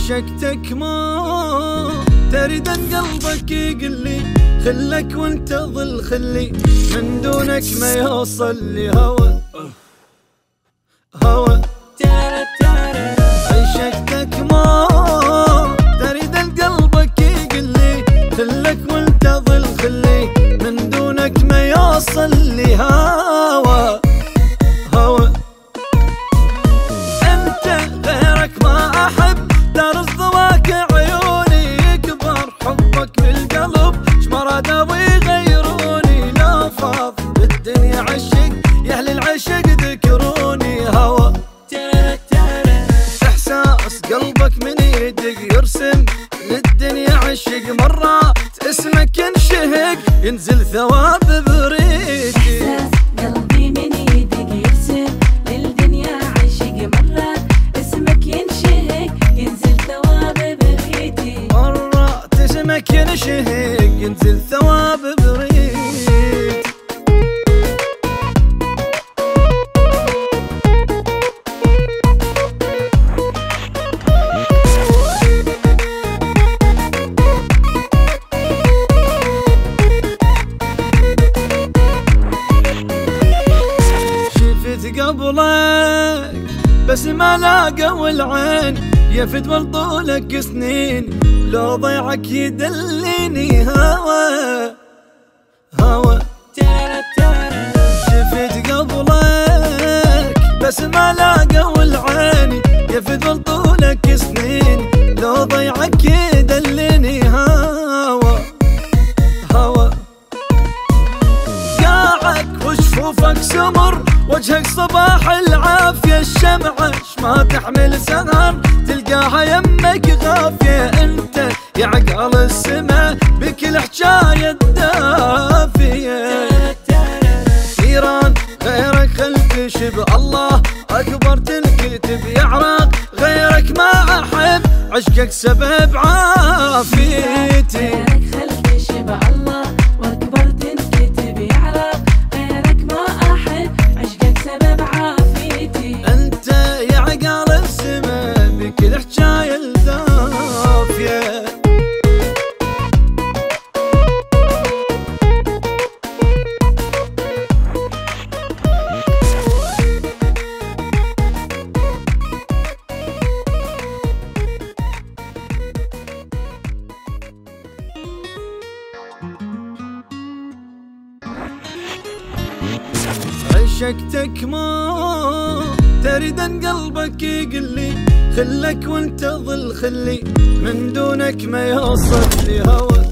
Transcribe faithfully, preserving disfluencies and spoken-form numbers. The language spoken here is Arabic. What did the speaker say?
عشقتك ما تريد ان قلبك يقلي، خلك وانت ظل خلي، من دونك ما يوصل لي هوى هوى. عشقتك ما تريد ان قلبك يقلي، خلك وانت ظل خلي، من دونك ما يوصل لي هوى هوى. انت غيرك ما احب، دار الضواك عيوني، يكبر حبك بالقلب، شمرادة ويغيروني، لا فاض بالدنيا عشق، يا اهل العشق ذكروني هوى. احساس قلبك من يدق يرسم للدنيا عشق، مرات اسمك ينشهق ينزل ثواب بريدي. احساس قلبي من يدق يرسم للدنيا عشق، مرات اسمك ينشهق ينزل ثواب بريدي، مرات اسمك ينشهق ينزل ثواب بريدي. قبلك بس ما لاقوا العين، يفد طولك سنين، لو ضيعك يدليني هوى هوى. شفت قبلك بس ما لاقوا العين، يفد طولك سنين، لو ضيعك يدليني هوى هوى. قاعك وشفوفك سمر، وجهك صباح العافية، الشمعة ما تحمل سهر، تلقاها يمك غافية. انت يا عقال السما بكل حجاية دافية، ايران غيرك خل تشب، الله اكبر تنكتب يعرق، غيرك ما احب، عشقك سبب عافيتي. كل حجاية الدافية عشقتك ما تريد ان قلبك يقلي، خلك وانت ظل خلي، من دونك ما يوصل لي هوى